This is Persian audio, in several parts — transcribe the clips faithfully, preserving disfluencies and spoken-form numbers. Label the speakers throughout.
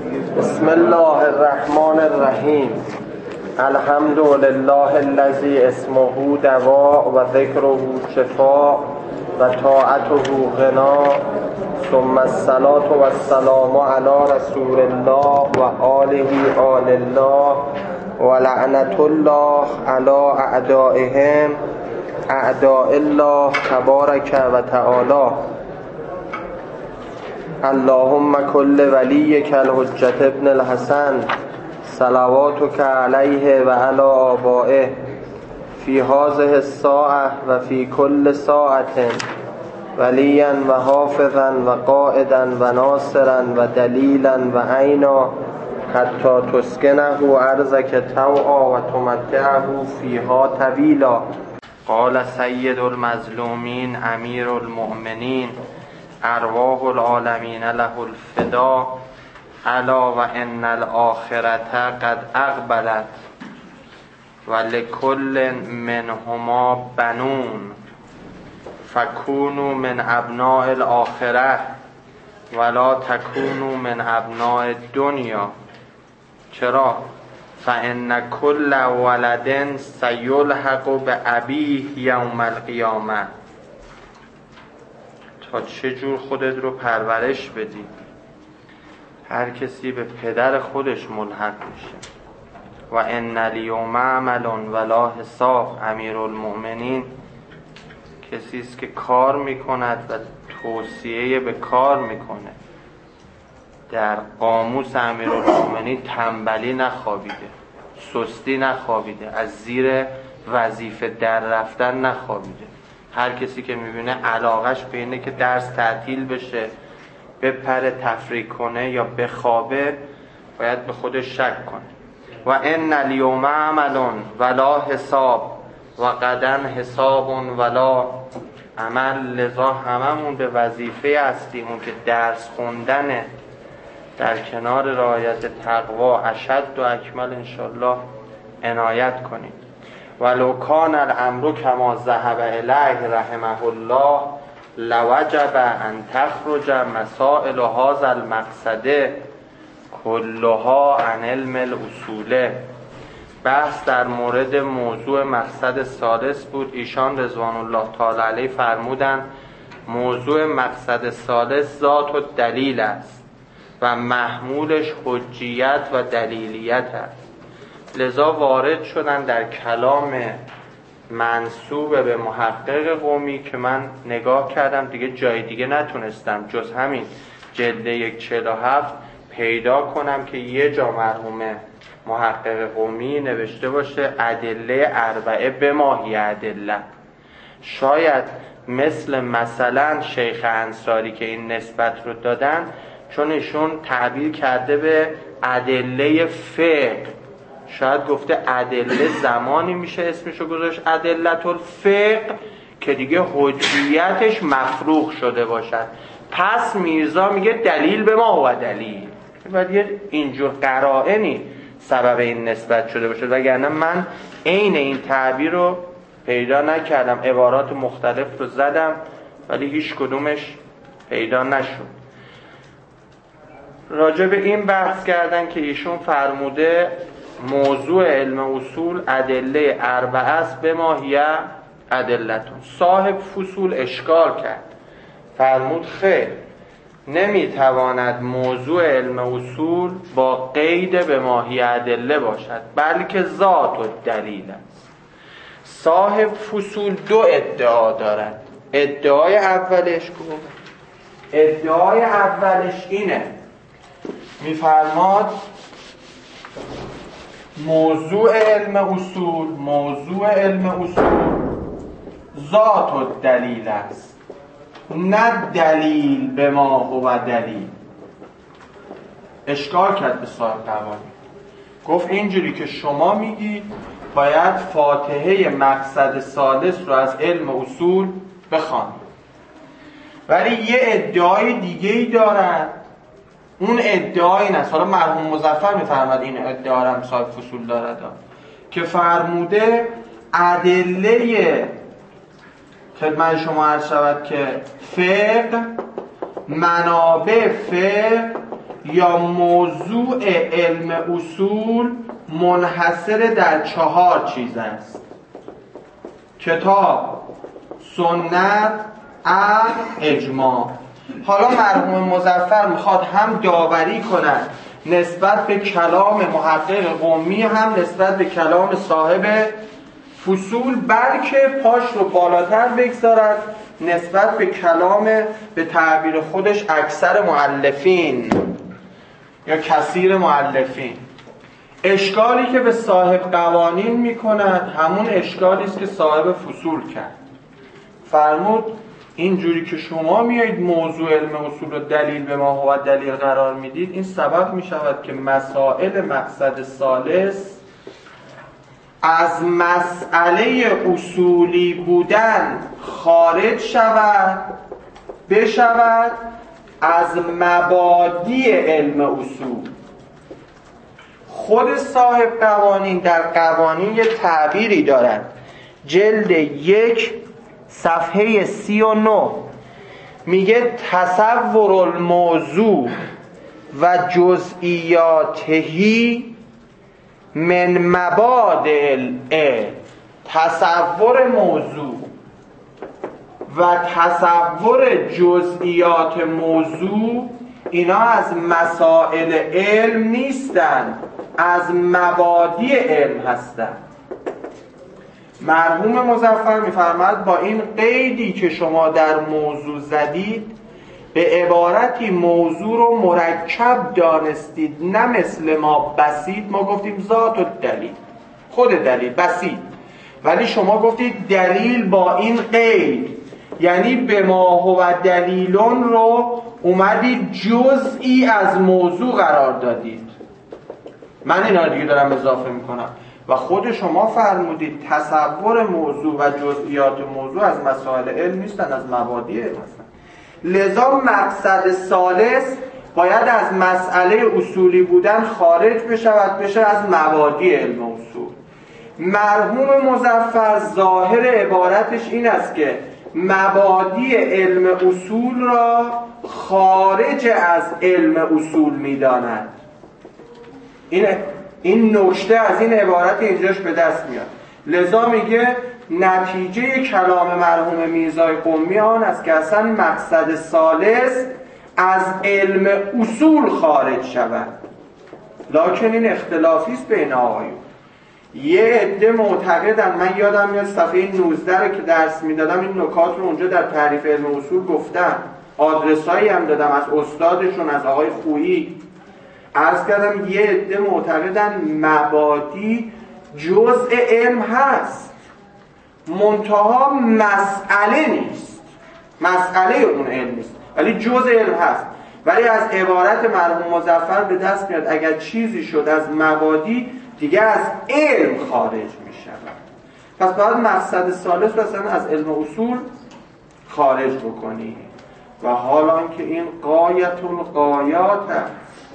Speaker 1: بسم الله الرحمن الرحیم. الحمد لله الذی اسمه دواء و ذکره شفاء و طاعته غنا، ثم الصلاة و السلام علی رسول الله و آله آل الله و لعنت الله علی اعدائهم اعداء الله تبارک و تعالی. اللهم کل ولیک الحجة ابن الحسن صلواتک علیه و علی آبائه فی هذه الساعة و فی کل ساعة ولیا و حافظا و قائدا و ناصرا و دلیلا و عینا حتی تسکنه ارضک طوعا و تمتعه فیها طویلا. قال سید المظلومین امیر المؤمنین ارواح العالمین له الفدا، الا و ان الاخرة قد اقبلت و لکل منهما بنون فکونوا من ابناء الاخره ولا تکونوا من ابناء الدنیا. چرا؟ فان کل ولد سیلحق بابیه یوم القیامه. تا چه جور خودت رو پرورش بدی، هر کسی به پدر خودش ملحق میشه. و ان الیوم عمل ولا حساب. امیرالمؤمنین کسی است که کار میکند و توصیه به کار میکنه. در قاموس امیرالمؤمنین تنبلی نخوابیده، سستی نخوابیده، از زیر وظیفه در رفتن نخوابیده. هر کسی که میبینه علاقش به اینه که درس تعطیل بشه، بپره تفریح کنه یا بخوابه، باید به خودش شک کنه. و ان الیوم عمل ولا حساب و غدا حساب ولا عمل. لذا هممون به وظیفه هستیم اون که درس خوندنه، در کنار رعایت تقوا اشد و اکمل انشالله عنایت کنیم. ولو کان الامر کما ذهب الیه رحمه الله لوجب ان تخرج مسائل هذا المقصد کلها عن علم الاصول. بحث در مورد موضوع مقصد ثالث بود. ایشان رضوان الله تعالی علیه فرمودند موضوع مقصد ثالث ذات و دلیل است و محمولش حجیت و دلیلیت است. لذا وارد شدن در کلام منسوب به محقق قمی که من نگاه کردم دیگه جای دیگه نتونستم جز همین جلد یک چهل و هفت پیدا کنم که یه جا مرحوم محقق قمی نوشته باشه ادله اربعه به ماهی ادله. شاید مثل مثلا شیخ انصاری که این نسبت رو دادن، چون ایشون تعبیر کرده به ادله فقه، شاید گفته ادله زمانی میشه اسمشو گذاشت ادلت الفقه که دیگه حجیتش مفروغ شده باشد. پس میرزا میگه دلیل به ما و دلیل، باید یه اینجور قرائنی سبب این نسبت شده باشه، وگرنه من عین این تعبیر رو پیدا نکردم. عبارات مختلف رو زدم ولی هیچ کدومش پیدا نشد. راجع به این بحث کردن که ایشون فرموده موضوع علم اصول ادله اربعه است به ماهیه ادلتون. صاحب فصول اشکال کرد، فرمود خیر، نمیتواند موضوع علم اصول با قید به ماهیه ادله باشد، بلکه ذات و دلیل است. صاحب فصول دو ادعا دارد. ادعای اولش گفت ادعای اولش اینه، میفرماد موضوع علم اصول موضوع علم اصول ذات و دلیل است، نه دلیل به ما هو دلیل. اشکال کرد به صاحب قوانین، گفت اینجوری که شما میگی باید فاتحه مقصد ثالث رو از علم اصول بخوانید، ولی یه ادعای دیگه ای دارن. اون ادعای این است، حالا مرحوم مظفر میفرماد این ادعا هم صاحب فصول دارد که فرموده ادله خدمت شما عرض شود که فقه منابع فقه یا موضوع علم اصول منحصر در چهار چیز است: کتاب، سنت، عقل، اجماع. حالا مرحوم مظفر میخواد هم داوری کند نسبت به کلام محقق قمی، هم نسبت به کلام صاحب فصول، بلکه پاش رو بالاتر بگذارد نسبت به کلام به تعبیر خودش اکثر مؤلفین یا کثیر مؤلفین. اشکالی که به صاحب قوانین میکند همون اشکالی است که صاحب فصول کرد. فرمود اینجوری که شما میایید موضوع علم اصول رو دلیل به ما هو دلیل قرار میدید، این سبب میشود که مسائل مقصد ثالث از مسئله اصولی بودن خارج شود، بشود از مبادی علم اصول. خود صاحب قوانین در قوانین یه تعبیری دارد، جلد یک صفحه سی و نو، میگه تصور الموضوع و جزئیاتهی من مبادئ العلم. تصور موضوع و تصور جزئیات موضوع اینا از مسائل علم نیستند، از مبادئ علم هستند. مرحوم مظفر میفرماید با این قیدی که شما در موضوع زدید به عبارتی موضوع رو مرکب دانستید، نه مثل ما بسیط. ما گفتیم ذات و دلیل، خود دلیل بسیط، ولی شما گفتید دلیل با این قید، یعنی به ما هو دلیلون رو اومدید جزئی از موضوع قرار دادید. من اینا دیگه دارم اضافه میکنم و خود شما فرمودید تصور موضوع و جزئیات موضوع از مسائل علم نیستن، از مبادئ علم هستن. لذا مقصد ثالث باید از مسئله اصولی بودن خارج بشود، بشه از مبادئ علم اصول. مرحوم مظفر ظاهر عبارتش این است که مبادئ علم اصول را خارج از علم اصول می‌داند. این این نکته از این عبارت اینجاش به دست میاد. لذا میگه نتیجه کلام مرحوم میرزای قمی آن است که اصلا مقصد ثالث از علم اصول خارج شود. لکن این اختلافی است بین آقایون. یه عده معتقدن، من یادم میاد صفحه نوزده رو که درس میدادم این نکات رو اونجا در تعریف علم اصول گفتم، آدرسایی هم دادم از استادشون، از آقای خویی. عرض کردم یه عده معتقدن مبادی جزء علم هست، منتها مسئله نیست، مسئله اون علم نیست، ولی جزء علم هست. ولی از عبارت مرحوم مظفر به دست میاد اگر چیزی شد از مبادی دیگه از علم خارج می شود. پس باید مقصد ثالث مثلا از علم اصول خارج بکنی. و حالان که این غایت الغایات هست،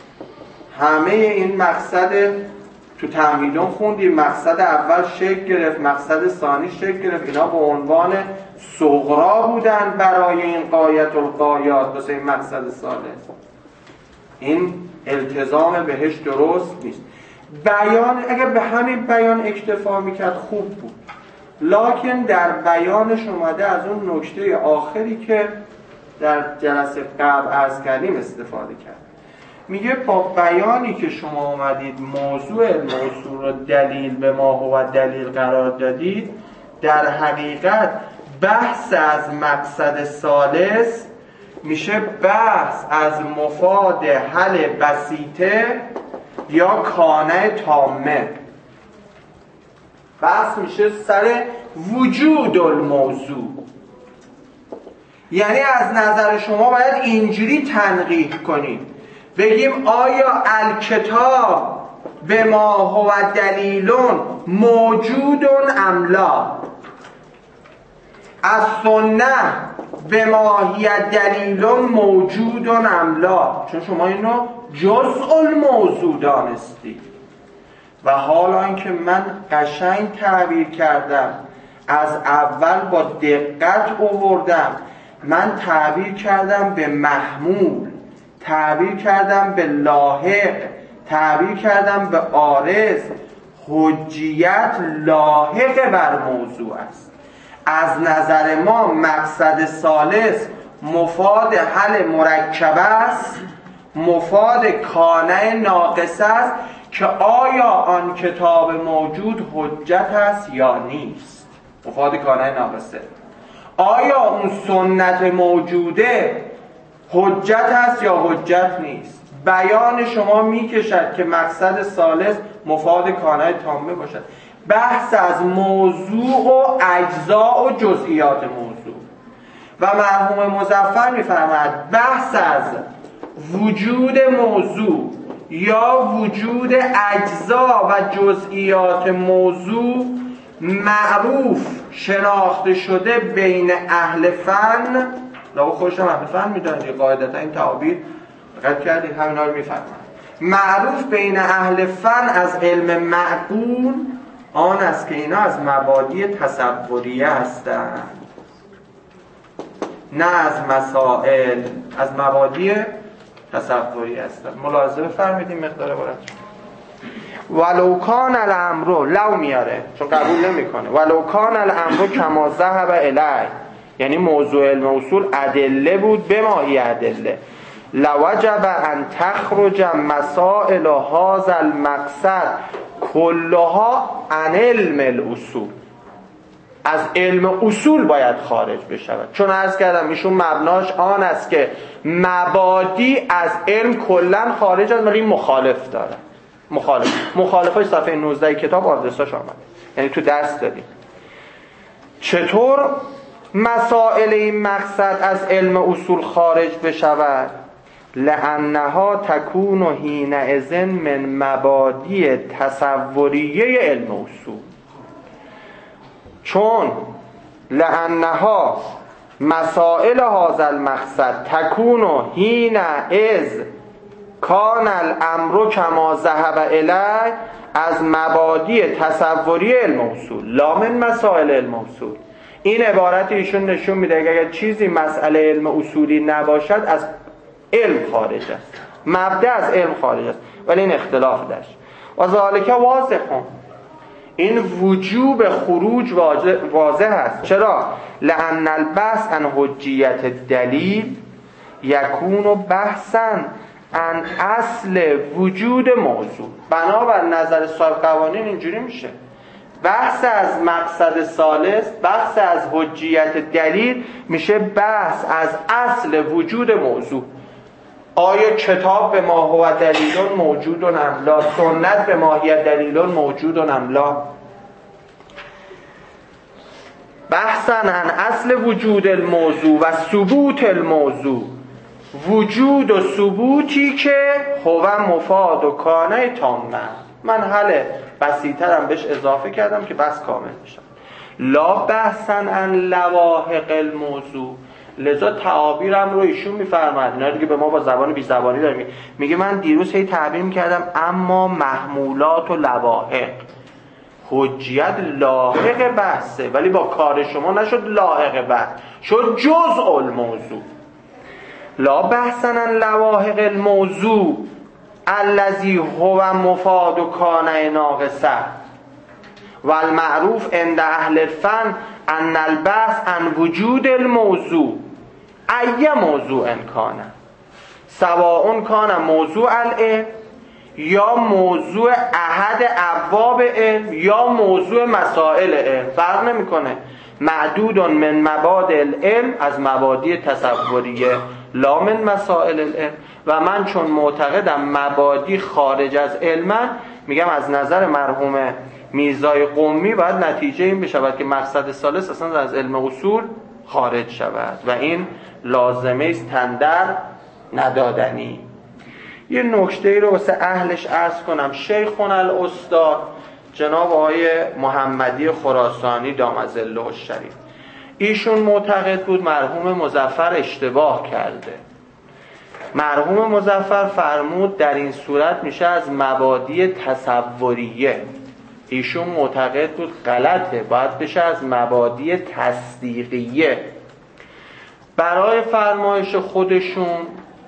Speaker 1: همه این مقصد تو تمهیدون خوندیم، مقصد اول شکل گرفت، مقصد ثانی شکل گرفت، اینا به عنوان صغرا بودن برای این غایت الغایات واسه این مقصد ثالث. این التزام بهش درست نیست. بیان اگر به همین بیان اکتفا میکرد خوب بود، لکن در بیانش اومده از اون نکته آخری که در جلسه قبل عرض کردیم استفاده کرد. میگه با بیانی که شما اومدید موضوع علم اصول رو دلیل به ما هو دلیل قرار دادید، در حقیقت بحث از مقصد ثالث میشه بحث از مفاد حل بسیطه یا کانه تامه. بحث میشه سر وجود الموضوع. یعنی از نظر شما باید اینجوری تنقیح کنید، بگیم آیا الکتاب به ما هو دلیلون موجودون ام لا، از سنت به ما هی دلیلون موجودون ام لا، چون شما اینو جزء الموضوع دانستید. و حالا اینکه من قشنگ تعبیر کردم، از اول با دقت آوردم، من تعبیر کردم به محمول، تعبیر کردم به لاحق، تعبیر کردم به عارض. حجیت لاحق بر موضوع است. از نظر ما مقصد ثالث مفاد حل مرکب است، مفاد کانع ناقص است که آیا آن کتاب موجود حجت است یا نیست. مفاد کانع ناقصه. آیا اون سنت موجوده حجت است یا حجت نیست. بیان شما میکشد که مقصد ثالث مفاد کانع تامه باشد. بحث از موضوع و اجزاء و جزئیات موضوع. و مرحوم مظفر میفرماید بحث از وجود موضوع یا وجود اجزا و جزئیات موضوع معروف شناخته شده بین اهل فن. لابد خودشم اهل فن میدونید، قاعدتا این تعابیر دقت کردید همینا رو میفهمن. معروف بین اهل فن از علم معقول آن است که اینا از مبادی تصوریه هستند، نه از مسائل، از مبادی تصوری هستند. ملاحظه بفرمایید مقدار عبارت ولو کان الامر، لو میاره چون قبول نمیکنه، ولو کان الامر کما ذهب الیه، یعنی موضوع علم اصول ادله بود به ماهی ادله، لوجب ان تخرج مسائل هذا المقصد کلها عن علم الاصول. از علم اصول باید خارج بشود، چون عرض کردم ایشون مبناش آن است که مبادی از علم کلا خارج است، ولی مخالف داره. مخالف مخالفای صفحه نوزده کتاب آدرساش آمده، یعنی تو درس داریم. چطور مسائل این مقصد از علم اصول خارج بشود؟ لانها تکون حینئذ من مبادی تصوریه علم اصول، چون لانها مسائل هذا المقصد تکون حینئذ کان الامر کما ذهب الیه از مبادی تصوری علم اصول لا من مسائل علم اصول. این عبارت ایشون نشون میده اگر چیزی مسئله علم اصولی نباشد از علم خارج است، مبدا از علم خارج است، ولی این اختلاف داشت. و ذالک واضح، این وجوب خروج واضح است. چرا؟ لأن البحث عن حجیت دلیل یکون بحثا عن اصل وجود موضوع. بنابر نظر صاحب قوانین اینجوری میشه، بحث از مقصد ثالث، بحث از حجیت دلیل میشه بحث از اصل وجود موضوع. آیا کتاب به ما هو دلیل موجود ام لا؟ سنت به ما هی دلیل موجود ام لا؟ بحثا عن اصل وجود الموضوع و ثبوت الموضوع، وجود و ثبوتی که هو مفاد و کانه تامه. من حل بسیطرم بهش اضافه کردم که بس کامل بشه. لا بحثا عن لواحق الموضوع. لذا تعابیرم رو ایشون میفرماد، اینا دیگه به ما با زبان بی زبانی داره میگه. من دیروز هی تعبیر میکردم اما محمولات و لواحق، حجیت لاحق بحثه، ولی با کار شما نشد لاحق بحث، شد جزء الموضوع. لا بحثا عن لواحق الموضوع الذي هو مفاد و کانه ناقصه و المعروف عند اهل الفن ان البحث عن وجود الموضوع ای موضوع کانه، سواء کانه موضوع العلم یا موضوع احد ابواب علم یا موضوع مسائل علم، فرق نمیکنه. معدود من مبادئ العلم، از مبادی تصوریه، لا من مسائل العلم. و من چون معتقدم مبادی خارج از علم، میگم از نظر مرحوم میرزای قمی باید نتیجه این بشود که مقصد ثالث اصلا از علم اصول خارج شود و این لازمه است تندر ندادنی. یه نکته رو واسه اهلش عرض کنم. شیخون الاستاد جناب آقای محمدی خراسانی دامظله الشریف، ایشون معتقد بود مرحوم مظفر اشتباه کرده. مرحوم مظفر فرمود در این صورت میشه از مبادی تصوریه، ایشون معتقد بود غلطه، باید بشه از مبادی تصدیقیه. برای فرمایش خودشون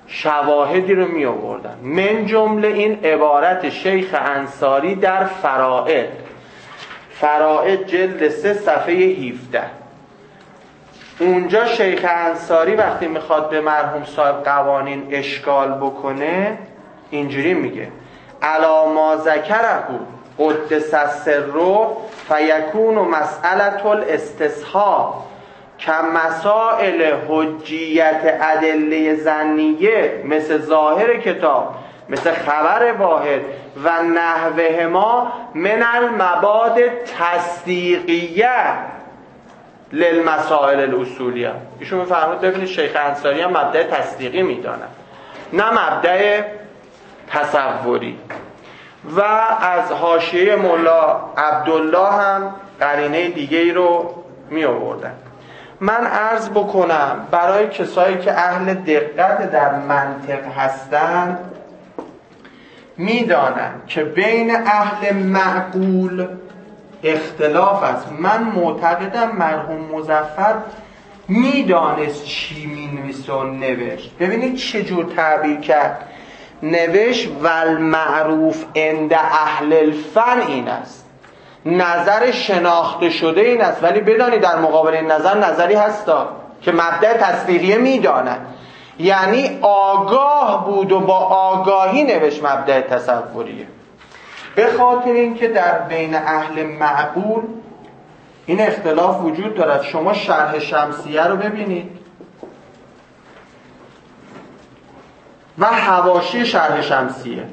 Speaker 1: شواهدی رو می آوردن، من جمله این عبارت شیخ انصاری در فرائد فرائد جلد سه صفحه هفده. اونجا شیخ انصاری وقتی میخواد به مرحوم صاحب قوانین اشکال بکنه اینجوری میگه: علا ما ذکره قدس السر فیکون مسئله الاستصحاب کمسائل حجیت ادله ظنیه مثل ظاهر کتاب، مثل خبر واحد و نحوهما من المباد تصدیقیه للمسائل الاصولیه. ایشون میفرمود ببینید شیخ انصاری هم مبدأ تصدیقی میدانه، نه مبدأ تصوری. و از حاشیه مولا عبدالله هم قرینه دیگه ای رو می آوردن. من عرض بکنم برای کسایی که اهل دقت در منطق هستن میدانن که بین اهل معقول اختلاف است. من معتقدم مرحوم مظفر میدانست چی مینویسه و نوشت. ببینید چجور تعبیر کرد. نوشت والمعروف عند اهل الفن این است، نظر شناخته شده این است، ولی بدانید در مقابل این نظر نظری هستا که مبدأ تصدیقیه میدانند. یعنی آگاه بود و با آگاهی نوشت مبدأ تصوریه. به خاطر اینکه در بین اهل معقول این اختلاف وجود دارد. شما شرح شمسیه رو ببینید و حواشی شرح شمسیه.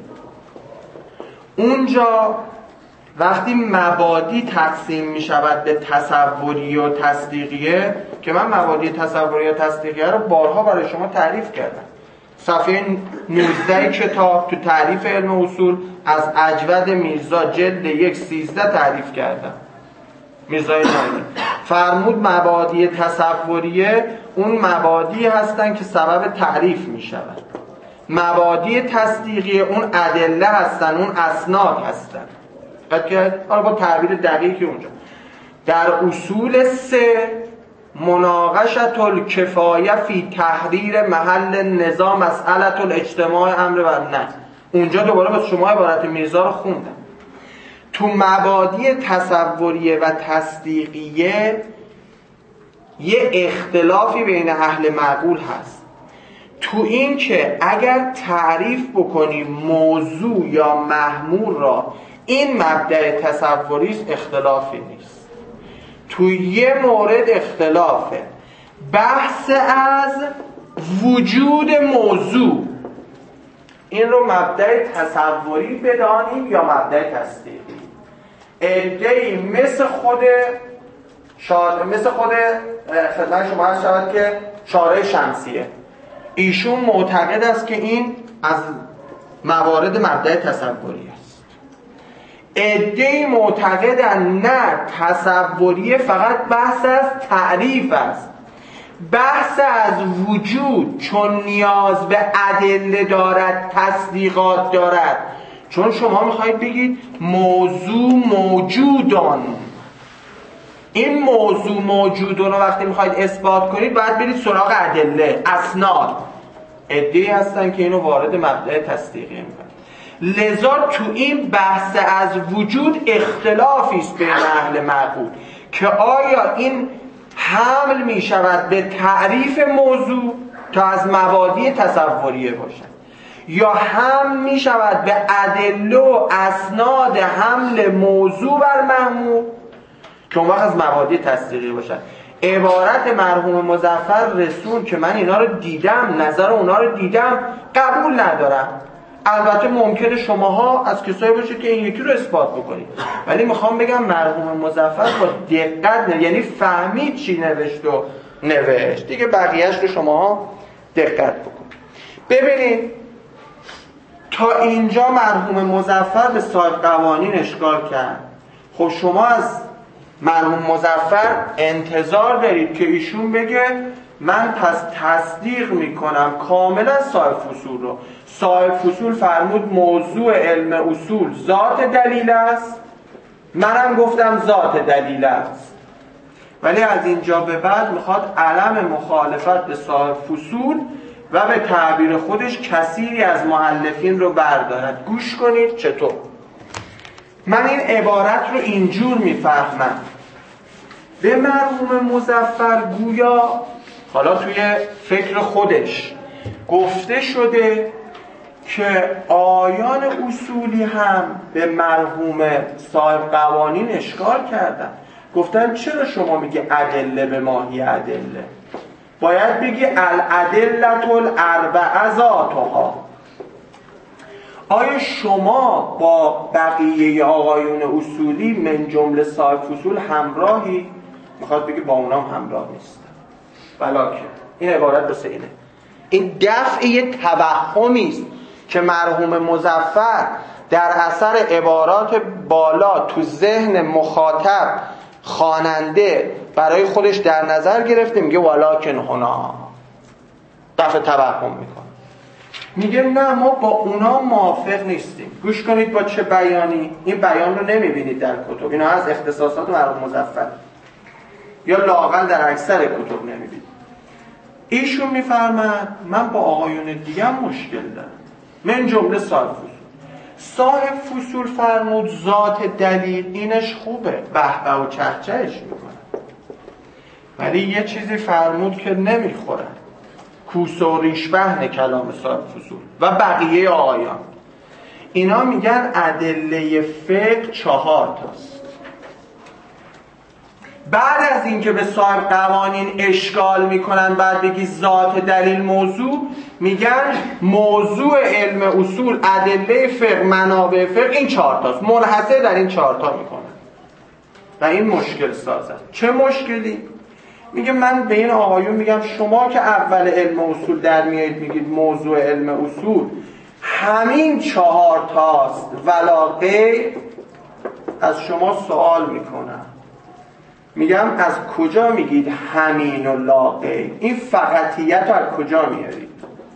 Speaker 1: اونجا وقتی مبادی تقسیم می شود به تصوری و تصدیقیه، که من مبادی تصوری و تصدیقیه رو بارها برای شما تعریف کردم، صفحه نوزده کتاب تو تعریف علم اصول از اجود میرزا جلد یک سیزده تعریف کردم. میرزای نایمی فرمود مبادی تصوریه اون مبادی هستن که سبب تعریف می شود، مبادی تصدیقیه اون ادله هستن، اون اسناد هستن. حالا با تعبیر دقیقی اونجا در اصول سه مناقشت الکفایه فی تحریر محل نظام مسئله الاجتماع امر و نه. اونجا دوباره با شما عبارت میرزا رو خوندم. تو مبادی تصوریه و تصدیقیه یه اختلافی بین اهل معقول هست تو این که اگر تعریف بکنی موضوع یا محمول را این مبدأ تصوری است، اختلافی نیست. تو یه مورد اختلافه، بحث از وجود موضوع. این رو مبدأ تصوری بدانیم یا مبدأ تصدیقی. عده‌ای مثل خود شاد مثل خود خدمت شما هست شود که شارع شمسیه، ایشون معتقد است که این از موارد مبدأ تصوری است. عده‌ای معتقدند نه، تصوریه فقط بحث از تعریف است، بحث از وجود، چون نیاز به ادله دارد، تصدیقات دارد. چون شما میخواید بگید موضوع موجودان، این موضوع موجودان رو وقتی میخواید اثبات کنید باید برید سراغ ادله، اسناد. عده‌ای هستن که اینو وارد مبدأ تصدیقی میکنن. لذا تو این بحث از وجود اختلافی است بین اهل معقول که آیا این حمل می شود به تعریف موضوع تا از مبادی تصوریه باشد، یا حمل می شود به ادله و اسناد حمل موضوع بر محمول که اون وقت از مبادی تصدیقی باشد. عبارت مرحوم مظفر رسون که من اینا رو دیدم، نظر اونا رو دیدم، قبول ندارم. البته ممکنه شماها از کسایی باشه که این یکی رو اثبات بکنید، ولی میخوام بگم مرحوم مظفر با دقت نه، یعنی فهمید چی نوشت و نوشت دیگه، بقیهش رو شماها دقت بکنید. ببینید تا اینجا مرحوم مظفر به صاحب قوانین اشکال کرد. خب شما از مرحوم مظفر انتظار دارید که ایشون بگه من پس تصدیق میکنم کاملا صاحب فصول رو. صاحب فصول فرمود موضوع علم اصول ذات دلیل است، منم گفتم ذات دلیل است، ولی از اینجا به بعد میخواد علم مخالفت به صاحب فصول و به تعبیر خودش کثیری از مؤلفین رو بردارد. گوش کنید چطور. من این عبارت رو اینجور میفهمم: به مرحوم مظفر گویا حالا توی فکر خودش گفته شده که آیان اصولی هم به مرحوم صاحب قوانین اشکال کردن. گفتن چرا شما میگه ادله به ماهی ادله؟ باید بگی الادلة الاربعه ذاتها. آیا شما با بقیه آقایون اصولی من جمله صاحب فصول همراهی؟ میخواد بگی با اونام همراه نیست. بلاکه این عبارت بسه اینه. این دفع یه توهمی است که مرحوم مظفر در اثر عبارات بالا تو ذهن مخاطب خواننده برای خودش در نظر گرفته. میگه ولکن هنا دفع توهم میکنه. میگه نه ما با اونا موافق نیستیم. گوش کنید با چه بیانی. این بیان رو نمیبینید در کتب، اینا از اختصاصات مرحوم مظفر یا لااقل در اکثر کتب نمیبینید. ایشون میفرماد من با آقایون دیگه هم مشکل دارم، من جمله صاحب فصول. صاحب فصول فرمود ذات دلیل اینش خوبه، بهبه و چهچهش میکنه، ولی یه چیزی فرمود که نمیخوره، کوسه و ریشبهن کلام صاحب فصول و بقیه آقایان. اینا میگن ادله فقه چهار تاست. بعد از اینکه به صاحب قوانین اشکال میکنن بعد بگی ذات دلیل موضوع، میگن موضوع علم اصول ادله فقه منابع فقه این چهار تاست، منحصر در این چهار تا میکنن و این مشکل سازه. چه مشکلی؟ میگه من به این آقایون میگم شما که اول علم اصول در میایید میگید موضوع علم اصول همین چهار تاست ولا غیر، از شما سوال میکنم، میگم از کجا میگید همین و لا غیر؟ این فقطیت رو از کجا میارید؟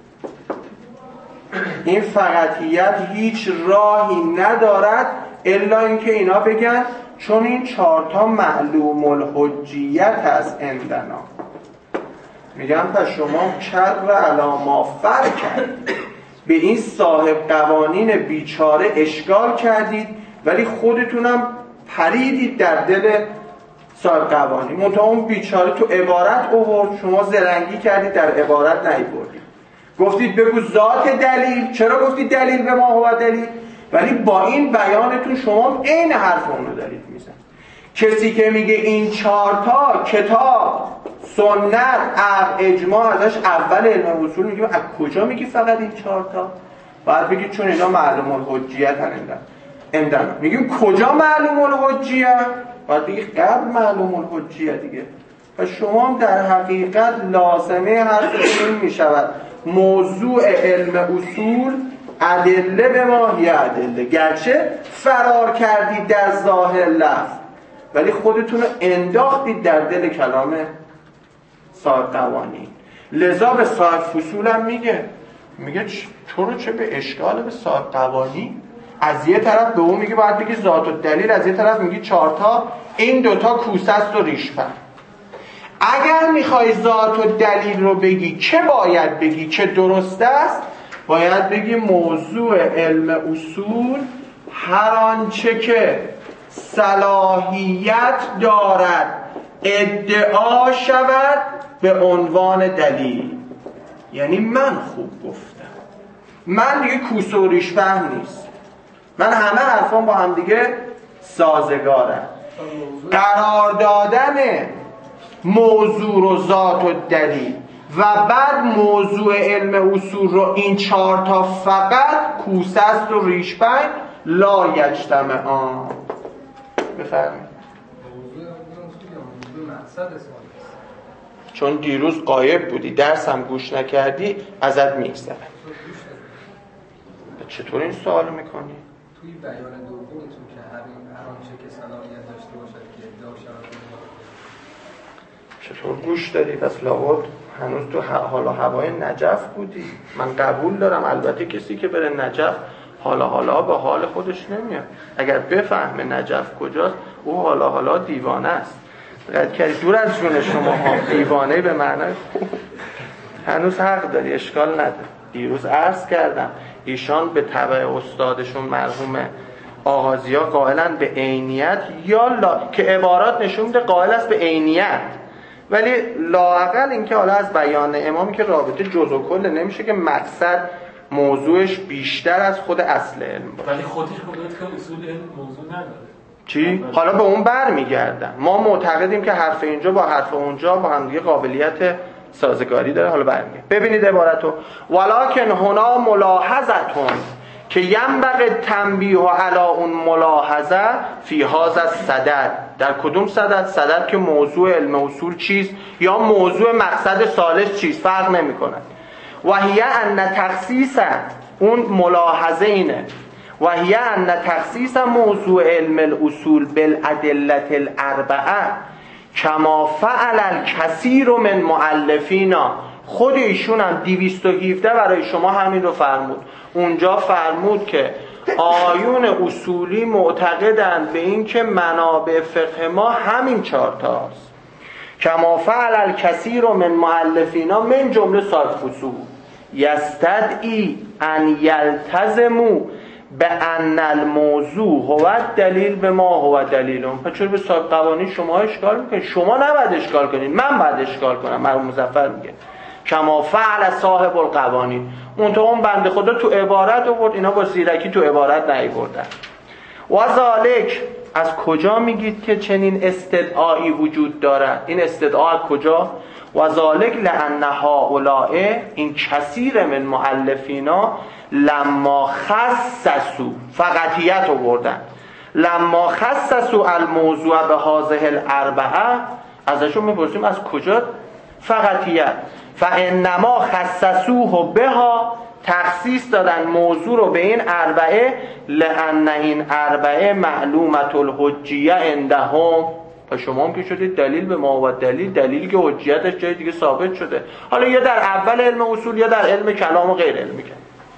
Speaker 1: این فقطیت هیچ راهی ندارد الا اینکه اینا بگن چون این چهارتا معلوم الحجیت است عندنا. میگم پس شما کر علاما فر کردید، به این صاحب قوانین بیچاره اشکال کردید ولی خودتونم پریدید در دل صاحب قوانین. منتها اون بیچاره تو عبارت آورد، شما زرنگی کردید در عبارت نیاوردید، گفتید بگو ذات دلیل. چرا گفتید دلیل به ما هو دلیل؟ ولی با این بیانتون شما عین حرف اونو دارید میزنید. کسی که میگه این چهارتا کتاب سنت عقل اجماع ازش اول علم اصول، میگه از کجا میگی فقط این چهارتا؟ باید بگید چون اینا معلوم الحجیت هستند. عندنا میگیم کجا معلوم الحجیت؟ باید بگید قبل معلوم الحجیت دیگه. و شما هم در حقیقت لازمه حرفتون این میشود موضوع علم اصول ادله به ماهی ادله، گرچه فرار کردید در ظاهر لفظ ولی خودتون رو انداختید در دل کلام صاحب قوانین. لذا به صاحب فصول هم میگه میگه تو رو چه به اشکال به صاحب قوانین؟ از یه طرف به اون میگه باید بگی ذات الدلیل، از یه طرف میگی چهارتا، این دوتا کوسه است و ریشبر. اگر میخوای ذات الدلیل رو بگی چه باید بگی که درست است؟ باید بگی موضوع علم اصول هر آنچه که صلاحیت دارد ادعا شود به عنوان دلیل. یعنی من خوب گفتم، من دیگه کوسه و ریشبه نیست، من همه حرفان با هم دیگه سازگارم. قرار دادن موضوع رو ذات و دلیل و بعد موضوع علم اصول رو این چهار تا فقط کوسه است و ریشبند لا یجتمعان. بفرمایید. چون دیروز غایب بودی درسم گوش نکردی ازت میگذرم. چطور این سوالو میکنی؟
Speaker 2: توی بیان دومتون که هر آنچه که صلاحیت داشته باشد که ادعا شود.
Speaker 1: چطور گوش دادی؟ پس لابد هنوز تو حالا هوای نجف بودی. من قبول دارم البته کسی که بره نجف حالا حالا به حال خودش نمیاد. اگر بفهمه نجف کجاست او حالا حالا دیوانه است. دقت کردی دور از جون شما ها دیوانه به معنای خوب. هنوز حق داری، اشکال نداره. دیروز عرض کردم ایشان به تبع استادشون مرحوم آغازیا قائلن به عینیت یا لا... که عبارات نشون میده قائل است به عینیت، ولی لااقل اینکه حالا از بیان امام که رابطه جز و کل نمیشه که مقصد موضوعش بیشتر از خود اصل علم باشه.
Speaker 3: ولی خودش گفت که اصول علم موضوع نداره.
Speaker 1: چی؟ حالا به اون بر میگردم. ما معتقدیم که حرف اینجا با حرف اونجا با هم دیگه قابلیت سازگاری داره. حالا برمیگه ببینید عبارتو ولکن هنا ملاحظتون که ینبغی تنبیه علی اون ملاحظه فی هذا الصدد. در کدوم صدد؟ صدد که موضوع علم اصول چیست یا موضوع مقصد ثالث چیست فرق نمیکنه. و هی ان تخصیص اون ملاحظه اینه و هی ان تخصیص موضوع علم الاصول بالادله الاربعه کما فعل الکثیر من مؤلفینا. خود ایشون هم دویست و هفده برای شما همین رو فرمود. اونجا فرمود که آیون اصولی معتقدند به این که منابع فقه ما همین چهارتاست. کما فعل الکثیر من مؤلفینا من جمله صاحب فصول یستدعی ان یلتزموا به ان الموضوع هو دلیل به ما هو دلیلون. پس چرا به صاحب قوانین شما اشکال میکنید؟ شما نباید اشکال کنید، من باید اشکال کنم. مرحوم مظفر میگه کما فعل صاحب القوانین. اون تو اون بنده خدا تو عبارت آورد، اینا با زیرکی تو عبارت نیاوردن. و ذالک از کجا میگید که چنین استدعایی وجود دارد؟ این استدعا از کجا؟ و ذالک لان هؤلاء این کثیر من مؤلفینا لما خصصوا فقطیت آوردن لما خصصوا الموضوع به هذه الاربعه. ازشون میپرسیم از کجا فقطیت؟ فانما خصصوه بها تخصیص دادن موضوع رو به این اربعه لان این اربعه معلومه الحجیه عندهم. پس شما هم که شدید دلیل به ما و دلیل دلیلی که حجیتش جای دیگه ثابت شده، حالا یا در اول علم اصول یا در علم کلام و غیر علمی.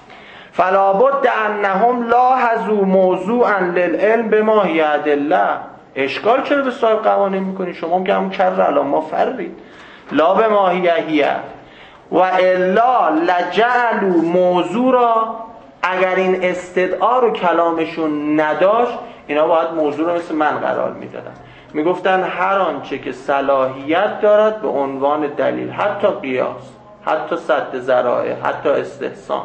Speaker 1: فلا بد انهم لاحظوا موضوعا للعلم بما هی ادله. اشکال چرا به صاحب قوانین میکنید؟ شما هم که همون کر الان ما فرید لا به ما هی هی و الا لجعلوا موضوع را. اگر این استدعا رو کلامشون نداشت اینا باید موضوع رو مثل من قرار میدادن، میگفتن هر آنچه که صلاحیت دارد به عنوان دلیل، حتی قیاس، حتی سد ذرائع، حتی استحسان.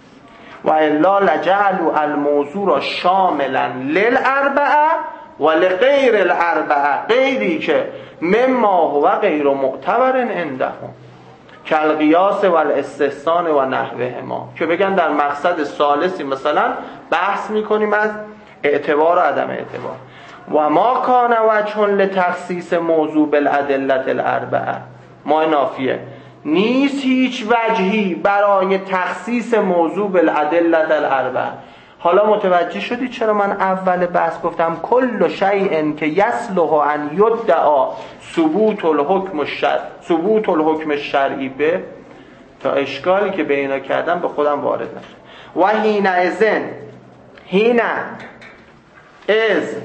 Speaker 1: و الا لجعلوا الموضوع را شاملا للاربعه و لغیر الاربعه، غیری که مما هو غیر معتبر عندهم کالقیاس و الاستحسان و نحوه ما. که بگن در مقصد ثالثی مثلا بحث میکنیم از اعتبار و عدم اعتبار. و ما کان وجه لتخصیص موضوع بالادله الاربعه. ما نافیه نیست هیچ وجهی برای تخصیص موضوع بالادله الاربعه. حالا متوجه شدید چرا من اول بحث گفتم کل شیء که یصلح ان یدعا ثبوت الحکم الشرع ثبوت الحکم الشرعی به، تا اشکالی که به اینا کردم به خودم وارد نشه. و هین ازن هین از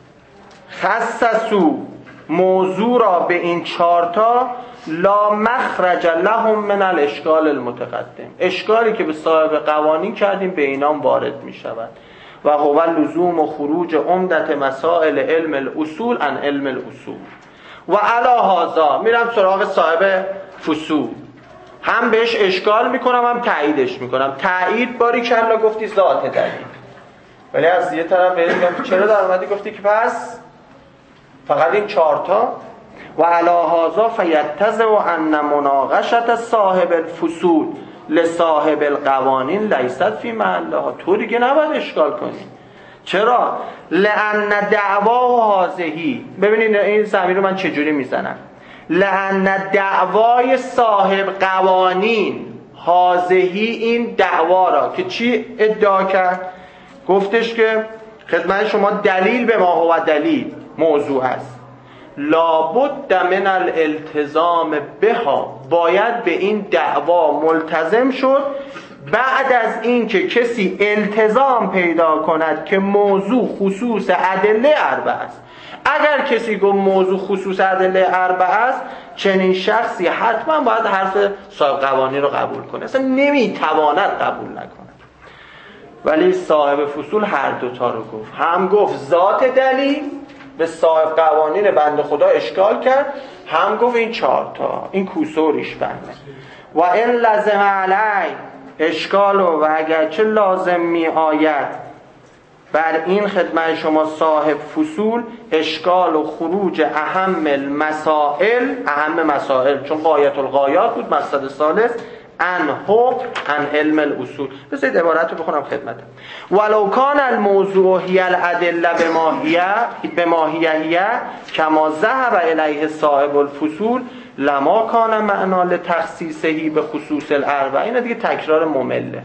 Speaker 1: خصصو موضوع را به این چارتا لا مخرج لهم من الاشکال المتقدم. اشکالی که به صاحب قوانین کردیم به اینام وارد می شود. و هو لزوم و خروج عمدت مسائل علم الاصول عن علم الاصول. و علی هذا میرم سراغ صاحب فصول، هم بهش اشکال میکنم هم تاییدش میکنم. تایید باری کلا گفتی ذات دلیل، ولی از یه طرف میگم چرا در اومدی گفتی که پس فقط این چهارتا. و علی هذا فیتزع ان مناقشه صاحب الفصول لصاحب القوانین لیست فی محلها. تو دیگه نباید اشکال کنی. چرا؟ لان دعوا هذهی. ببینید این زمین رو من چجوری میزنم. لان دعوای صاحب قوانین هذهی، این دعوا را که چی ادعا کرد؟ گفتش که خدمت شما دلیل به ما هو دلیل موضوع است. لابد من الالتزام بها، باید به این دعوا ملتزم شد بعد از این که کسی التزام پیدا کند که موضوع خصوص ادله اربعه است. اگر کسی گفت موضوع خصوص ادله اربعه است، چنین شخصی حتما باید حرف صاحب قوانین رو قبول کنه، اصلا نمیتواند قبول نکنه. ولی صاحب فصول هر دوتا رو گفت، هم گفت ذات دلیل به صاحب قوانین بنده خدا اشکال کرد، هم گفت این چهار تا این کوسوریش بنده. و این لازم علی اشکال و اگرچه لازم می آید بر این خدمت شما صاحب فصول اشکال و خروج اهم المسائل، اهم مسائل چون غایت الغایات بود مقصد ثالث، انهو عن علم الاصول. بذارید عبارت رو بخونم خدمتتون. ولو کان الموضوع هی الادله بماهیه بماهیه کما ذهب الیه صاحب الفصول لما کان معنا لتخصیصه به خصوص الاربعه. این دیگه تکرار ممله.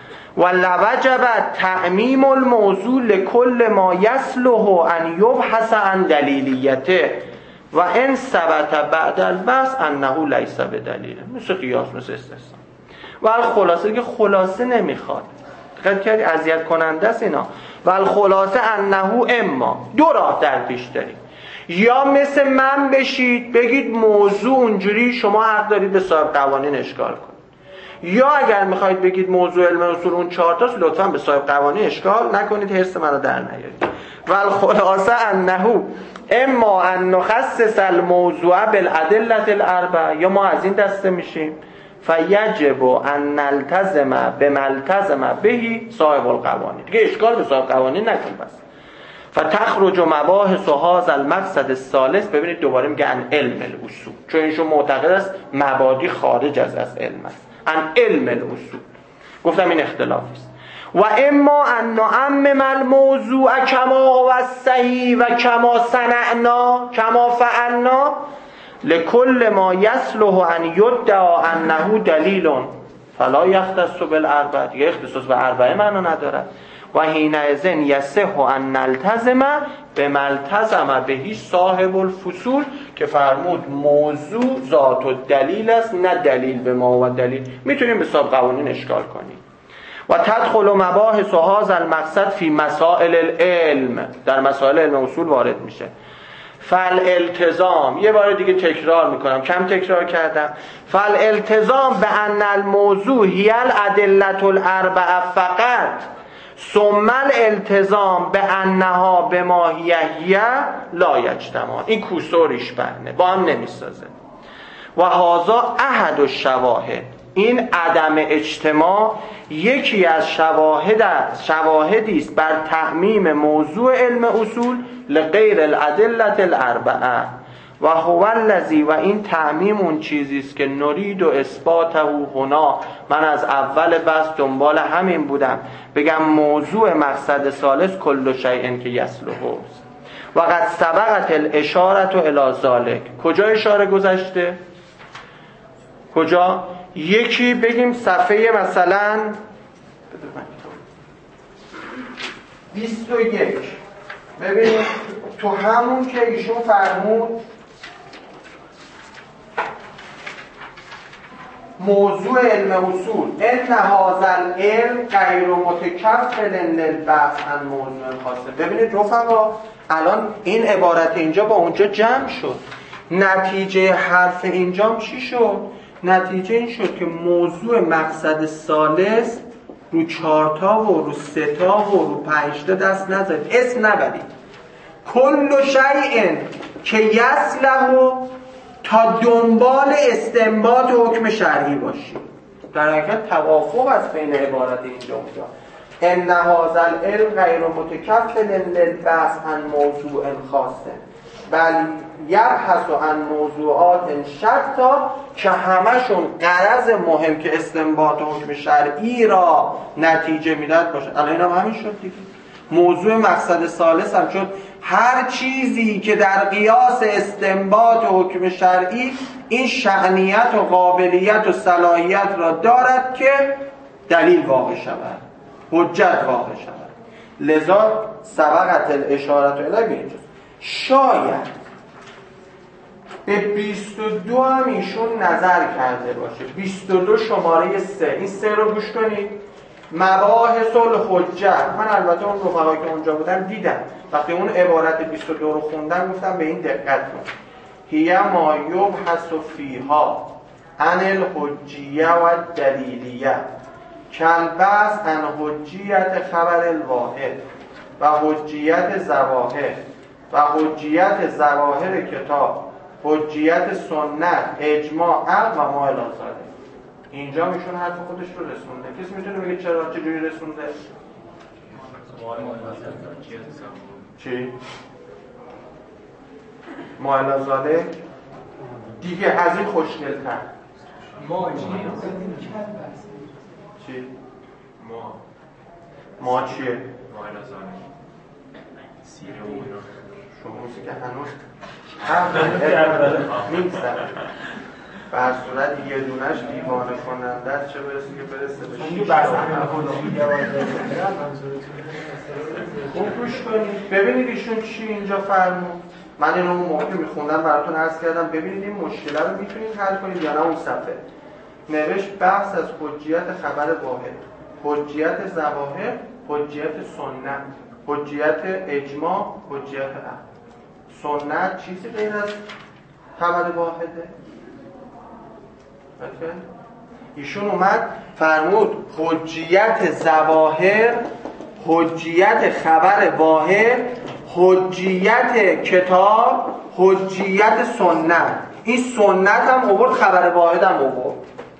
Speaker 1: ولوجب تعمیم الموضوع لكل ما يصلح ان يبحث عن دلیلیته و ان ثبت بعد البحث انه لیس بدلیل. مثل قیاس، مثل استثناء. و خلاصه که خلاصه نمیخواد، دقت کردی اذیت کننده است اینا. و خلاصه انه اما دو راه در پیش داریم، یا مثل من بشید بگید موضوع اونجوری شما حق دارید به صاحب قوانین اشکال کنید، یا اگر میخواید بگید موضوع علم اصول اون چهار تاست لطفا به صاحب قوانین اشکال نکنید، حرص منو در نیارید. و الخلاصه انه اما ان نخصص الموضوع بالادله الاربعه، یا ما از این دسته میشیم فیجب ان نلتزم بملتزم بهی صاحب القوانین، دیگه اشکال به صاحب قوانین نکن بس. فتخرج مباحث هذا المقصد الثالث. ببینید دوباره میگه ان علم الاصول، چون ایشون معتقد است مبادی خارج از از علم است، ان علم الاصول. گفتم این اختلافی است. و اما ان نعمم الموضوع کما هو الصحیح و کما صنعنا کما فعلنا لكل ما يصلح ان يدعى انه دلیل فلا يختص بالاربعه. دیگه اختصاص به اربعه معنا ندارد. و حینئذ یصح ان نلتزم بملتزم بهی صاحب الفصول، که فرمود موضوع ذات الدلیل است نه دلیل به ما و دلیل. میتونیم به صاحب قوانین اشکال کنیم. و تدخل مباحث هذا المقصد فی مسائل العلم، در مسائل علم اصول وارد میشه. فالالتزام، یه بار دیگه تکرار میکنم، کم تکرار کردم. فالالتزام به ان الموضوع هی الادله الاربعه فقط ثم الالتزام به انها به ماهیه لا یجتمعان. این کوسوریش برنه، با هم نمیسازه. و هذا احد الشواهد، این عدم اجتماع یکی از شواهد است شواهدی است بر تعمیم موضوع علم اصول لغیر الادله الاربعه. و هو الذی، و این تعمیم اون چیزی است که نرید و اثباته هنا. من از اول بس دنبال همین بودم بگم موضوع مقصد ثالث کل شیء که یصلح است. و قد سبقت الاشاره الی ذلک. کجا اشاره گذشته؟ کجا؟ یکی بگیم صفحه مثلا بیست و یک. ببینید تو همون که ایشون فرمود موضوع علم اصول ان هذا العلم غیر متکفل للبحث عن موضوع خاصه. ببینید رفقا الان این عبارت اینجا با اونجا جمع شد، نتیجه حرف اینجا چی شد؟ نتیجه این شد که موضوع مقصد ثالث رو چارتا و رو ستا و رو پنجتا دست نذارید، اسم نبرید. کل شیء که یصلح، تا دنبال استنباط حکم شرعی باشید. در حقیقت توافق است بین عبارت اینجا اونجا. ان هذا العلم غیر متکفل للبحث عن موضوع خاصه بل یبحث عن موضوعات شتا، که همشون غرض مهم که استنباط حکم شرعی را نتیجه میداد باشه. الان اینم همین شد دیگه. موضوع مقصد ثالث هم شد هر چیزی که در قیاس استنباط حکم شرعی این شأنیت و قابلیت و صلاحیت را دارد که دلیل واقع شود، حجت واقع شود. لذا سبقت الاشاره الی اینجا. شاید به بیست و دو هم ایشون نظر کرده باشه. بیست و دو شماره سه، این سه رو گوش کنید. مباحث الحجه، من البته اون رفقا که اونجا بودن دیدم وقتی اون عبارت بیست و دو رو خوندن گفتم به این دقت کن. هی ما یبحث فیها عن الحجیه و الدلیلیه کل بحث عن حجیت خبر الواحد و حجیت ظواهر و حجیت ظواهر کتاب، حجیت سنت، اجماع، عقل و ما الی ذلک. اینجا میشون حرف خودش رو رسونده. کسی میتونه بگه چرا چجوری رسونده؟ چی؟ ما الی ذلک دیگه از این خوشگل‌تر.
Speaker 2: ما
Speaker 1: چی؟
Speaker 4: ما
Speaker 1: ما چیه؟
Speaker 4: ما الی ذلک سیره و اینا
Speaker 1: شما که هنوز هم نیستن بر صورت یه دونش دیوانه کننده است، چه برسه که برسه به شیش تا خوب گوش کنید ببینید ایشون چی اینجا فرمود. من این رو اون موقع میخوندم براتون عرض کردم ببینید این مشکل رو میتونید حل کنید یا نه. اون صفحه نوشت بحث از حجیت خبر واحد، حجیت ظواهر، حجیت سنت، حجیت اجماع، حجیت عقل. سنت چیزی غیر از خبر واحده؟ اوکی؟ ایشون اومد فرمود حجیت ظواهر، حجیت خبر واحد، حجیت کتاب، حجیت سنت. این سنت هم آورد، خبر واحد هم آورد.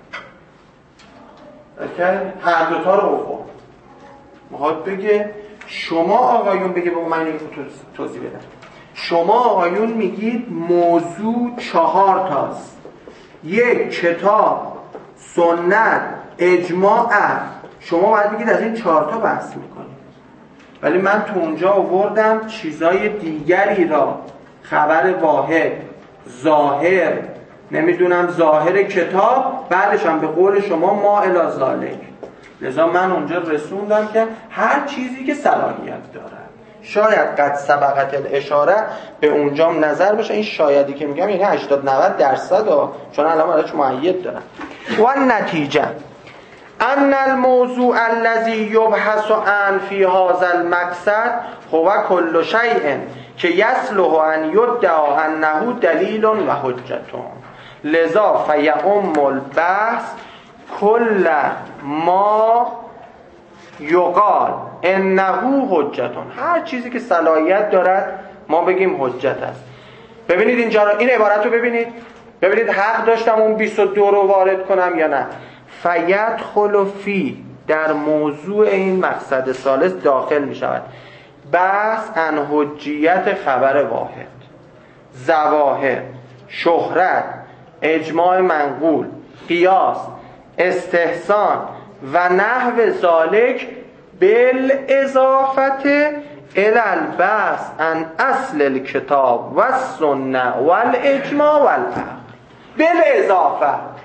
Speaker 1: اوکی؟ هر دوتا رو آورد. میخواد بگه شما آقایون، بگه بگو من اینو توضیح بدم. شما آقایون میگید موضوع چهار تاست: یک کتاب، سنت، اجماع، عقل. شما باید بگید از این چهار تا بحث میکنید، ولی من تو اونجا آوردم چیزای دیگری را، خبر واحد، ظاهر، نمیدونم ظاهر کتاب، بعدش هم به قول شما ما الی ذلک. لذا من اونجا رسوندم که هر چیزی که صلاحیت داره. شاید قد سبقت الاشاره به اونجام نظر بشه. این شایدی که میگم یعنی هشتاد نود درصد ها، چون الان براش مؤید دارم. و نتیجه ان الموضوع الذي يبحث عن في هذا المقصد هو كل شيء که يصلح ان يدعى انه دلیل و حجة، لذا فيعم البحث كل ما یقال انه حجتون. هر چیزی که صلاحیت دارد ما بگیم حجت است. ببینید اینجا رو، این عبارت رو ببینید ببینید حق داشتم اون بیست و دو رو وارد کنم یا نه. فیدخل فی، در موضوع این مقصد ثالث داخل می شود بحث عن حجیت خبر واحد، ظواهر، شهرت، اجماع منقول، قیاس، استحسان و نحو ذالک بالاضافت الی البحث عن اصل الکتاب و السنه و الاجماع و العقل. بالاضافه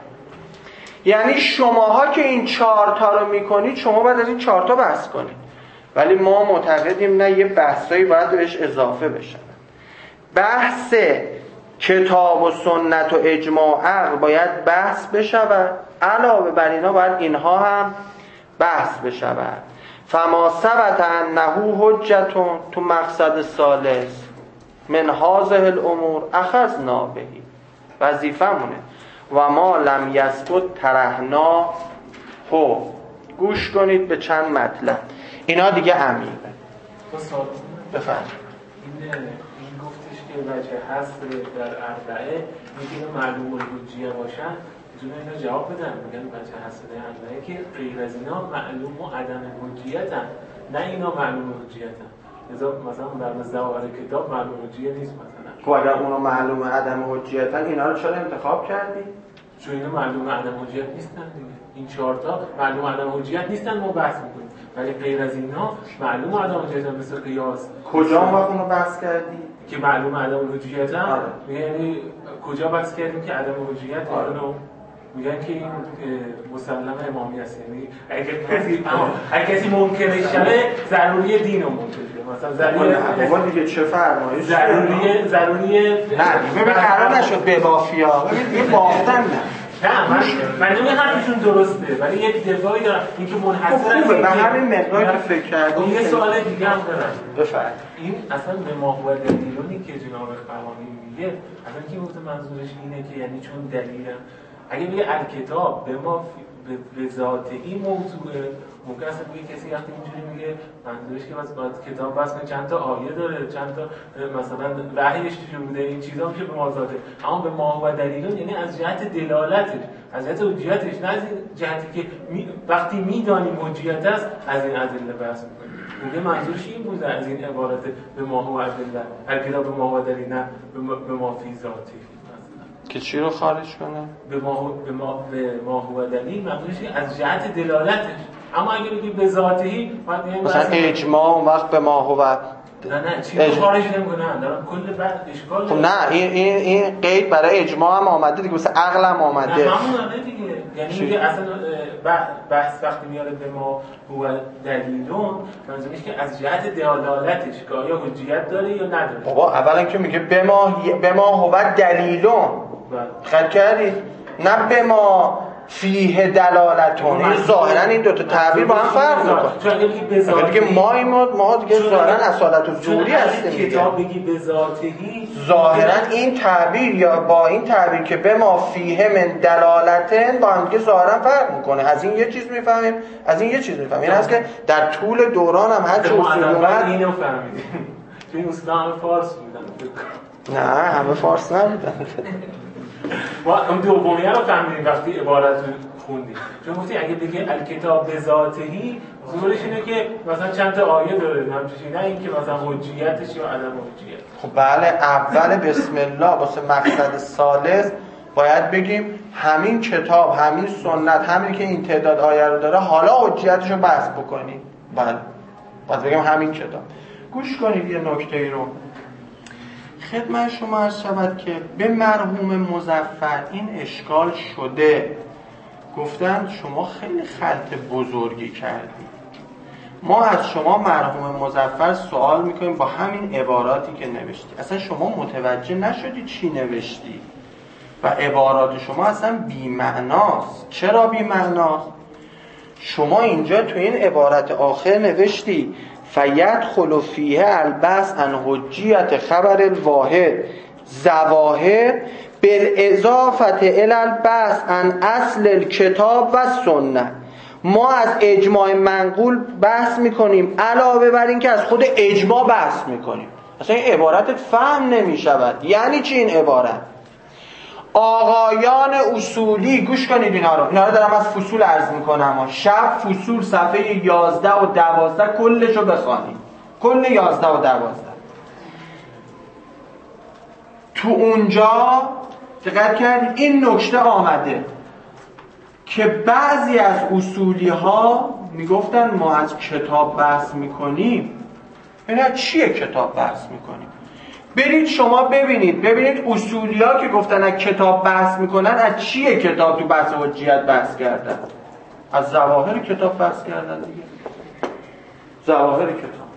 Speaker 1: یعنی شماها که این چهار تا رو میکنید، شما باید از این چهار تا بحث کنید، ولی ما معتقدیم نه، یه بحثایی باید بهش اضافه بشن. بحث کتاب و سنت و اجماع و عقل باید بحث بشود، علاوه بر اینا باید اینها هم بحث بشود. فما ثبت انه حجتون، تو مقصد ثالث من هذه الامور اخذنا به، وظیفمونه. و ما لم یثبت طرحنا هو. گوش کنید به چند مطلب، اینا دیگه عمیقه. بفرمایید.
Speaker 3: این این گفتش که وجه هست در اربعه میگه معلوم الحجیه باشن، میتونه اینا جواب بدن، میگن وجه هست در اربعه که غیر از اینا معلوم و عدم حجیتن، نه اینا معلوم حجیتن. مثلا مثلا در ظواهر کتاب معلوم حجیه نیست مثلا.
Speaker 1: خب اگر اونا معلوم عدم حجیتن، اینا رو چرا انتخاب کردی؟
Speaker 3: چون اینا معلوم عدم حجیت نیستن دیگه. این چهار تا معلوم عدم حجیت نیستن، ما بحث میکنیم. ولی غیر از اینا معلوم عدم حجیت هم مثل قیاس.
Speaker 1: کجا ما اونو بحث کردی؟
Speaker 3: که معلوم عدم حجیت هم
Speaker 1: آره.
Speaker 3: یعنی کجا بحث کردیم که عدم حجیت
Speaker 1: آره.
Speaker 3: رو میگن که این مسلم امامی است، یعنی اگه کسی اگه کسی ممکنه شبه ضروری دین رو منکر شه، مثلا ضروری
Speaker 1: بابا دیگه چه فرمایش
Speaker 3: ضروری ضروری
Speaker 1: نه ببین قرار نشد به بافیا، ببین این بافتن نه
Speaker 3: نه من من نمیگم حرفشون درسته ولی یک دفاعی دارم اینکه منحصر
Speaker 1: خوبه به همین مقداری که فکر کردم.
Speaker 3: یه سوال دیگه هم دارم.
Speaker 1: بفرمایید.
Speaker 3: این اصلا به ماهو دلیلونی که جناب قوانی میگه اصلا کی گفته منظورش اینه که یعنی چون دلیلم اگه بگه الکتاب به ما به ذاته‌ای موضوعه ممکن است بگه کسی وقتی اینجوری میگه منظورش که بس باید کتاب بس چند تا آیه داره چند تا مثلا وحیش چجوری بوده این چیزا میشه به ما ذاته اما به ما و دلیلون یعنی از جهت دلالتش از جهت حجیتش نه از جهتی که می وقتی میدانیم حجیت است از این ادله بحث میکنیم میگه منظورش این بوده از این عبارت به ما و ادله الکتاب به ما و دلیل نه به ما فی ذاتی
Speaker 1: که چی رو خارج کنه؟
Speaker 3: به ما به ما به ما هو دلیل منظورش از جهت دلالتش اما اگه بگی به ذاته‌ای
Speaker 1: مثلا اجماع اون وقت به ما هو
Speaker 3: نه نه چی رو خارج نمی‌کنن دارن کل بعد اشکال
Speaker 1: خب نه این این این قید برای اجماع هم آمده دیگه مثلا عقل هم آمده
Speaker 3: نه همونه دیگه یعنی میگه اصلا بحث وقتی میاره به ما هو دلیلون منظورش که از جهت دلالتش که آیا حجیت داره یا نداره
Speaker 1: بابا اولا که میگه به ما به ما هو دلیلون خط کردی نه به ما فیه دلالتون این ظاهرا این دو تا تعبیر با هم فرق میکنه
Speaker 3: چون اگه بگی به ذاتی
Speaker 1: دیگه ما این ما ما دیگه ظاهرا اصالت الظهوری هستیم
Speaker 3: کتاب بگی به ذاته‌ای
Speaker 1: ظاهرا این تعبیر یا با این تعبیر که به ما فیه من دلالتن با هم دیگه ظاهرا فرق میکنه از این یه چیز میفهمیم از این یه چیز میفهمیم این است که در طول دوران هم هر چه اصول اومد
Speaker 3: اینو فهمیدیم چون اصلا همه فارس بودن
Speaker 1: نه همه فارس نبودن
Speaker 3: ما اون دومیه رو فهمیدیم وقتی عبارت رو خوندیم چون گفتی اگه بگه الکتاب به ذاته‌ای ظاهرش اینه که مثلا چند تا آیه داره همچنین نه اینکه مثلا حجیتش یا عدم حجیت
Speaker 1: خب بله اول بسم الله واسه مقصد ثالث باید بگیم همین کتاب همین سنت همین که این تعداد آیه رو داره حالا حجیتش رو بحث بکنیم بله باید بگیم همین کتاب گوش کنید یه نکته ای رو خدمت شما عرض شود که به مرحوم مظفر این اشکال شده گفتن شما خیلی خلط بزرگی کردید ما از شما مرحوم مظفر سوال میکنیم با همین عباراتی که نوشتی اصلا شما متوجه نشدی چی نوشتی و عبارات شما اصلا بی‌معناست چرا بی‌معناست شما اینجا تو این عبارت آخر نوشتی فیدخل فیه البحث عن حجیت خبر الواحد ظواهر بالاضافه الی البحث عن اصل الکتاب و سنت ما از اجماع منقول بحث میکنیم علاوه بر این که از خود اجماع بحث میکنیم اصلا این عبارت فهم نمیشود یعنی چی این عبارت آقایان اصولی گوش کنید اینا رو اینا رو دارم از فصول عرض میکنم شب فصول صفحه یازده و دوازده کلشو بخوانید کل یازده و دوازده تو اونجا دقت کردید این نکته آمده که بعضی از اصولی ها میگفتن ما از کتاب بحث میکنیم یعنی چیه کتاب بحث میکنیم برید شما ببینید ببینید اصولی ها که گفتن از کتاب بحث میکنن از چیه کتاب تو بحث حجیت بحث کردن از ظواهر کتاب بحث کردن دیگه ظواهر کتاب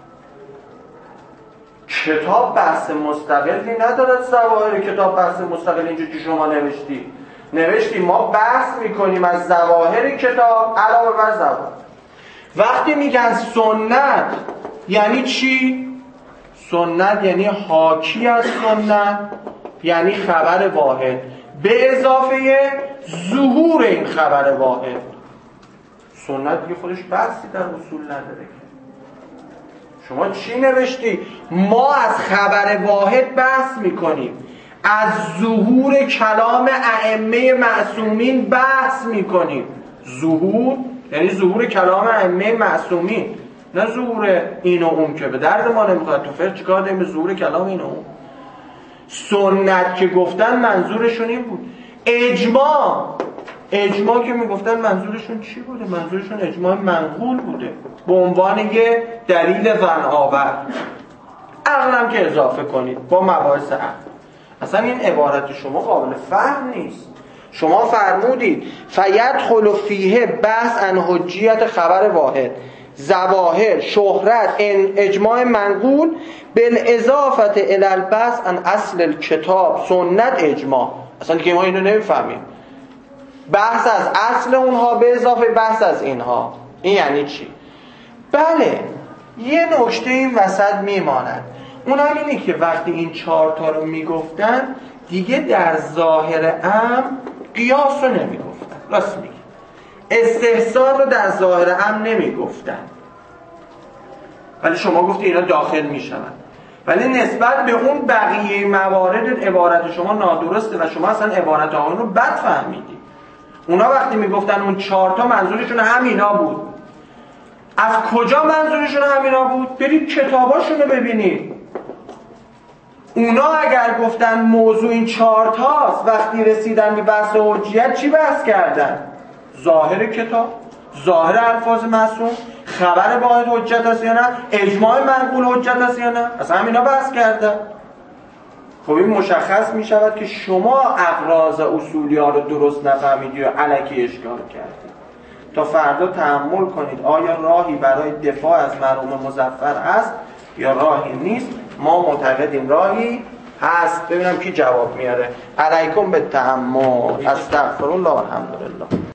Speaker 1: کتاب بحث مستقلی نداره ظواهر کتاب بحث مستقل اینجوری که شما نوشتی نوشتی ما بحث میکنیم از ظواهر کتاب علاوه بر ظواهر وقتی میگن سنت یعنی چی سنت یعنی حاکی از سنت یعنی خبر واحد به اضافه ظهور این خبر واحد سنت دیگه خودش بحثی در اصول نداره شما چی نوشتی ما از خبر واحد بحث میکنیم از ظهور کلام ائمه معصومین بحث میکنیم ظهور یعنی ظهور کلام ائمه معصومین نه ظهور این و اون که به درد ما نمیخواد تو فقه چیکار داریم به ظهور کلام این و اون سنت که گفتن منظورشون این بود اجماع اجماع که میگفتن منظورشون چی بوده منظورشون اجماع منقول بوده به عنوان یه دلیل ظن آور عقلم که اضافه کنید با مباحث عقل اصلا این عبارت شما قابل فهم نیست شما فرمودید فیدخل فیه بحث عن حجیت خبر واحد ظواهر شهرت اجماع منقول بالاضافه الی البحث عن اصل الکتاب سنت اجماع اصلا دیگه ما اینو نمیفهمیم بحث از اصل اونها به اضافه بحث از اینها. این یعنی چی؟ بله یه نکته این وسط میماند، اونم اینه که وقتی این چهار تا رو میگفتن دیگه در ظاهر امر قیاس رو نمیگفتن، راست میگه، استحسان رو در ظاهر امر نمیگفتن، ولی شما گفتی اینا داخل میشن، ولی نسبت به اون بقیه موارد عبارت شما نادرسته و شما اصلا عبارت آقایون رو بد فهمیدید. اونا وقتی میگفتن اون چهار تا منظورشون همینا بود. از کجا منظورشون همینا بود؟ برید کتاباشون رو ببینید. اونا اگر گفتن موضوع این چهار تاست، وقتی رسیدن به بحث حجیت چی بحث کردن؟ ظاهر کتاب، ظاهر الفاظ معصوم، خبر واحد حجت است یا نه، اجماع منقول حجت است یا نه، اصلا همینا بحث کردن. خب این مشخص می شود که شما اغراض اصولی ها رو درست نفهمیدی و الکی اشکال کردید. تا فردا تأمل کنید آیا راهی برای دفاع از مرحوم مظفر هست یا راهی نیست. ما معتقدیم راهی هست. ببینم کی جواب میاره. علیکم به تأمل. استغفرالله و الحمدلله.